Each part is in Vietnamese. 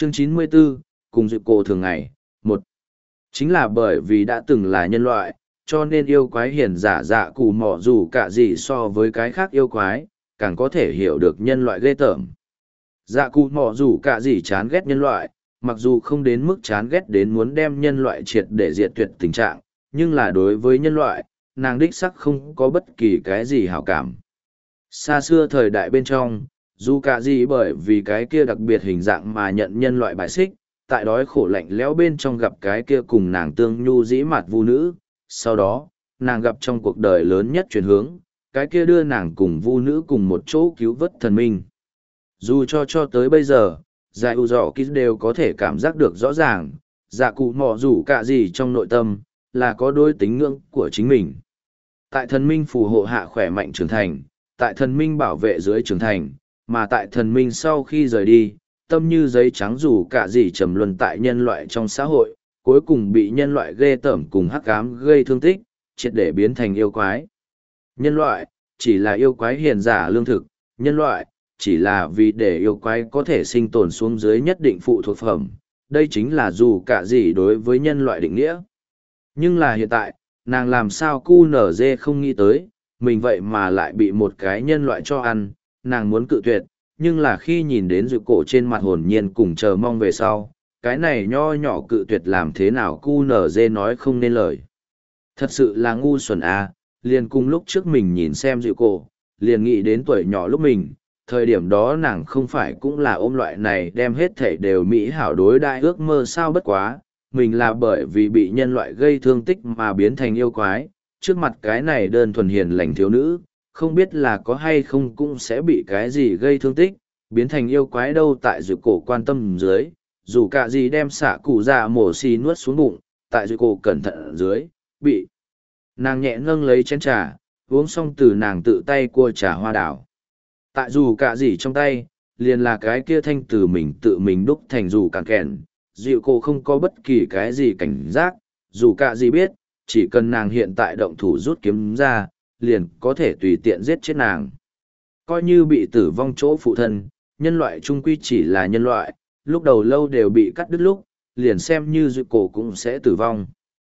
Chương 94, cùng dịp cổ thường ngày. Một, chính là bởi vì đã từng là nhân loại, cho nên yêu quái hiền giả dạ cụ mỏ dù cả gì so với cái khác yêu quái, càng có thể hiểu được nhân loại ghê tởm. Dạ cụ mỏ dù cả gì chán ghét nhân loại, mặc dù không đến mức chán ghét đến muốn đem nhân loại triệt để diệt tuyệt tình trạng, nhưng là đối với nhân loại, nàng đích sắc không có bất kỳ cái gì hảo cảm. Xa xưa thời đại bên trong, dù cả gì bởi vì cái kia đặc biệt hình dạng mà nhận nhân loại bài xích, tại đói khổ lạnh lẽo bên trong gặp cái kia cùng nàng tương nhu dĩ mạt vu nữ, sau đó, nàng gặp trong cuộc đời lớn nhất chuyển hướng, cái kia đưa nàng cùng vu nữ cùng một chỗ cứu vớt thần minh. Dù cho tới bây giờ, giải ủ dọ ký đều có thể cảm giác được rõ ràng, dạ cụ mò rủ cả gì trong nội tâm, là có đôi tính ngưỡng của chính mình. Tại thần minh phù hộ hạ khỏe mạnh trưởng thành, tại thần minh bảo vệ dưới trưởng thành, mà tại thần minh sau khi rời đi, tâm như giấy trắng rủ cả gì trầm luân tại nhân loại trong xã hội, cuối cùng bị nhân loại ghê tởm cùng hắc ám gây thương tích, triệt để biến thành yêu quái. Nhân loại, chỉ là yêu quái hiền giả lương thực, nhân loại, chỉ là vì để yêu quái có thể sinh tồn xuống dưới nhất định phụ thuộc phẩm. Đây chính là dù cả gì đối với nhân loại định nghĩa. Nhưng là hiện tại, nàng làm sao cu nở dê không nghĩ tới, mình vậy mà lại bị một cái nhân loại cho ăn, nàng muốn cự tuyệt, nhưng là khi nhìn đến dịu cổ trên mặt hồn nhiên cùng chờ mong về sau, cái này nho nhỏ cự tuyệt làm thế nào cu nở dê nói không nên lời. Thật sự là ngu xuẩn à, liền cùng lúc trước mình nhìn xem dịu cổ, liền nghĩ đến tuổi nhỏ lúc mình, thời điểm đó nàng không phải cũng là ôm loại này đem hết thể đều mỹ hảo đối đại ước mơ sao bất quá, mình là bởi vì bị nhân loại gây thương tích mà biến thành yêu quái, trước mặt cái này đơn thuần hiền lành thiếu nữ, không biết là có hay không cũng sẽ bị cái gì gây thương tích, biến thành yêu quái đâu tại dịu cổ quan tâm dưới, dù cả gì đem xả cụ dạ mổ xì nuốt xuống bụng, tại dịu cổ cẩn thận dưới, bị nàng nhẹ nâng lấy chén trà, uống xong từ nàng tự tay cua trà hoa đảo. Tại dù cả gì trong tay, liền là cái kia thanh từ mình tự mình đúc thành dù càng kèn, dịu cổ không có bất kỳ cái gì cảnh giác, dù cả gì biết, chỉ cần nàng hiện tại động thủ rút kiếm ra, liền có thể tùy tiện giết chết nàng. Coi như bị tử vong chỗ phụ thân, nhân loại trung quy chỉ là nhân loại, lúc đầu lâu đều bị cắt đứt lúc, liền xem như dịu cổ cũng sẽ tử vong.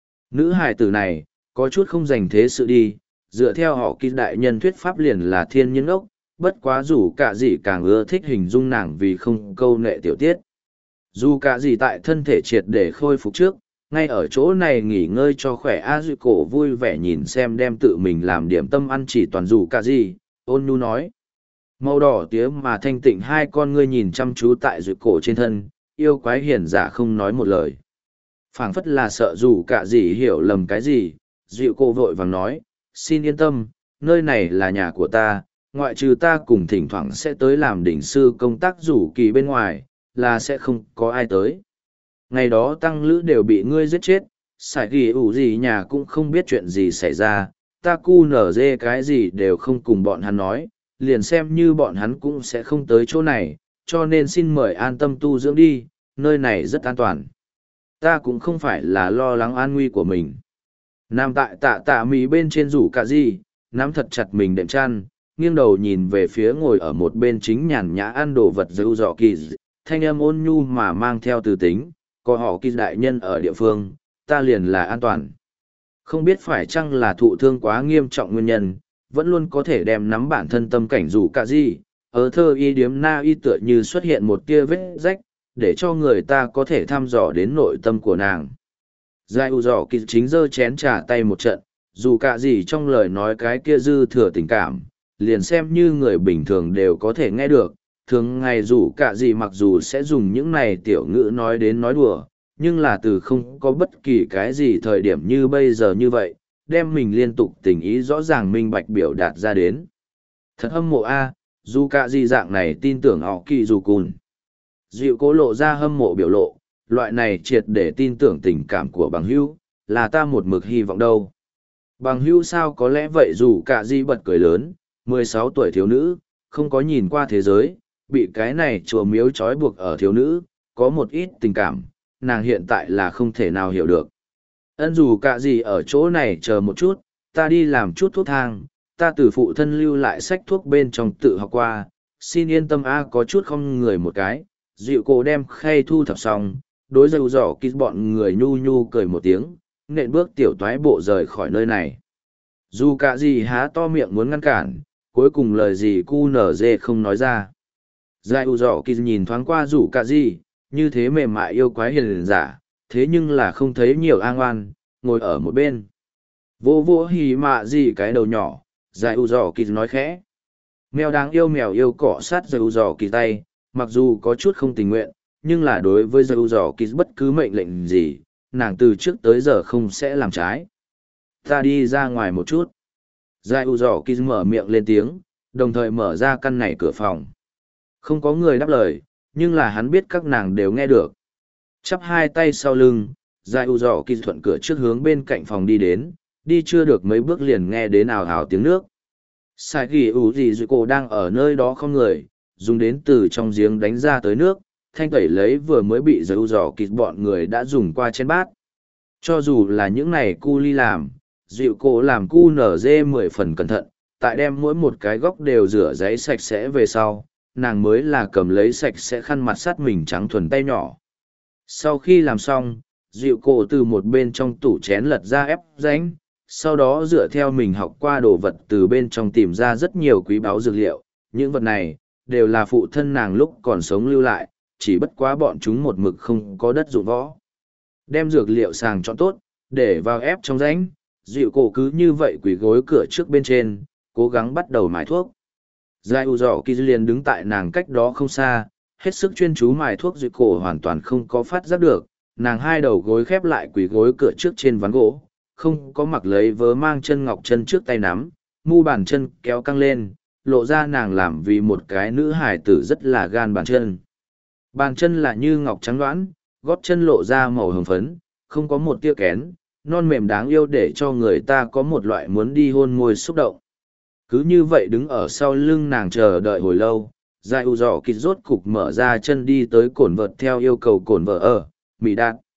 Nữ hài tử này, có chút không dành thế sự đi, dựa theo họ kỳ đại nhân thuyết pháp liền là thiên nhân ốc, bất quá dù cả gì càng ưa thích hình dung nàng vì không câu nệ tiểu tiết. Dù cả gì tại thân thể triệt để khôi phục trước, ngay ở chỗ này nghỉ ngơi cho khỏe a dịu cổ vui vẻ nhìn xem đem tự mình làm điểm tâm ăn chỉ toàn dù cả gì, ôn nhu nói. Màu đỏ tía mà thanh tịnh hai con ngươi nhìn chăm chú tại dịu cổ trên thân, yêu quái hiền giả không nói một lời. Phảng phất là sợ dù cả gì hiểu lầm cái gì, dịu cổ vội vàng nói, xin yên tâm, nơi này là nhà của ta, ngoại trừ ta cùng thỉnh thoảng sẽ tới làm đỉnh sư công tác rủ kỳ bên ngoài, là sẽ không có ai tới. Ngày đó tăng lữ đều bị ngươi giết chết, sải ghi ủ gì nhà cũng không biết chuyện gì xảy ra, ta cu nở dê cái gì đều không cùng bọn hắn nói, liền xem như bọn hắn cũng sẽ không tới chỗ này, cho nên xin mời an tâm tu dưỡng đi, nơi này rất an toàn. Ta cũng không phải là lo lắng an nguy của mình. Nam tại tạ mì bên trên rủ cả gì, nắm thật chặt mình đệm chăn, nghiêng đầu nhìn về phía ngồi ở một bên chính nhàn nhã ăn đồ vật dữ dọ kỳ, thanh âm ôn nhu mà mang theo từ tính, có họ kỳ đại nhân ở địa phương, ta liền là an toàn. Không biết phải chăng là thụ thương quá nghiêm trọng nguyên nhân, vẫn luôn có thể đem nắm bản thân tâm cảnh rủ cả gì, ở thơ y điếm na y tựa như xuất hiện một tia vết rách, để cho người ta có thể thăm dò đến nội tâm của nàng. Giai u dọ kỳ chính giơ chén trà tay một trận, dù cả gì trong lời nói cái kia dư thừa tình cảm, liền xem như người bình thường đều có thể nghe được. Thường ngày dù cả gì mặc dù sẽ dùng những này tiểu ngữ nói đến nói đùa, nhưng là từ không có bất kỳ cái gì thời điểm như bây giờ như vậy, đem mình liên tục tình ý rõ ràng minh bạch biểu đạt ra đến. Thật hâm mộ a, dù cả gì dạng này tin tưởng họ kỳ dù cùn. Dịu cố lộ ra hâm mộ biểu lộ, loại này triệt để tin tưởng tình cảm của bằng hữu, là ta một mực hy vọng đâu. Bằng hữu sao có lẽ vậy dù cả gì bật cười lớn, 16 tuổi thiếu nữ, không có nhìn qua thế giới, bị cái này chùa miếu trói buộc ở thiếu nữ, có một ít tình cảm, nàng hiện tại là không thể nào hiểu được. Ân dù cả gì ở chỗ này chờ một chút, ta đi làm chút thuốc thang, ta từ phụ thân lưu lại sách thuốc bên trong tự học qua, xin yên tâm a có chút không người một cái, Dịu cổ đem khay thu thập xong, đối dầu dỏ kít bọn người nhu nhu cười một tiếng, nện bước tiểu toái bộ rời khỏi nơi này. Dù cả gì há to miệng muốn ngăn cản, cuối cùng lời gì cu nở dê không nói ra. Dịu dỏ kít nhìn thoáng qua rủ cả gì, như thế mềm mại yêu quái hiền giả, thế nhưng là không thấy nhiều an oan, ngồi ở một bên. Vô vô hì mạ gì cái đầu nhỏ, dịu dỏ kít nói khẽ. Mèo đáng yêu mèo yêu cọ sát dịu dỏ kít tay, mặc dù có chút không tình nguyện, nhưng là đối với dầu dò kỳ bất cứ mệnh lệnh gì, nàng từ trước tới giờ không sẽ làm trái. Ta đi ra ngoài một chút. Dầu dò kỳ mở miệng lên tiếng, đồng thời mở ra căn này cửa phòng. Không có người đáp lời, nhưng là hắn biết các nàng đều nghe được. Chắp hai tay sau lưng, dầu dò kỳ thuận cửa trước hướng bên cạnh phòng đi đến, đi chưa được mấy bước liền nghe đến ào ào tiếng nước. Sai ghi ủ gì dù cổ đang ở nơi đó không người, dùng đến từ trong giếng đánh ra tới nước, thanh tẩy lấy vừa mới bị dầu dò kịt bọn người đã dùng qua chén bát. Cho dù là những này cu ly làm, dịu cổ làm cu nở dê 10 phần cẩn thận, tại đem mỗi một cái góc đều rửa giấy sạch sẽ về sau, nàng mới là cầm lấy sạch sẽ khăn mặt sắt mình trắng thuần tay nhỏ. Sau khi làm xong, dịu cổ từ một bên trong tủ chén lật ra ép ránh, sau đó dựa theo mình học qua đồ vật từ bên trong tìm ra rất nhiều quý báu dược liệu, những vật này đều là phụ thân nàng lúc còn sống lưu lại, chỉ bất quá bọn chúng một mực không có đất dụng võ. Đem dược liệu sàng chọn tốt, để vào ép trong rãnh, dịu cổ cứ như vậy quỳ gối cửa trước bên trên, cố gắng bắt đầu mài thuốc. Giai u dọ kỳ liền đứng tại nàng cách đó không xa, hết sức chuyên chú mài thuốc, dịu cổ hoàn toàn không có phát giác được, nàng hai đầu gối khép lại quỳ gối cửa trước trên ván gỗ, không có mặc lấy vớ mang chân ngọc chân trước tay nắm, mu bàn chân kéo căng lên, lộ ra nàng làm vì một cái nữ hài tử rất là gan bàn chân. Bàn chân là như ngọc trắng đoán, gót chân lộ ra màu hồng phấn, không có một tia kén, non mềm đáng yêu để cho người ta có một loại muốn đi hôn môi xúc động. Cứ như vậy đứng ở sau lưng nàng chờ đợi hồi lâu, Giai u dọ kịt rốt cục mở ra chân đi tới cổn vợt theo yêu cầu cổn vợ ở, Mỹ Đạt.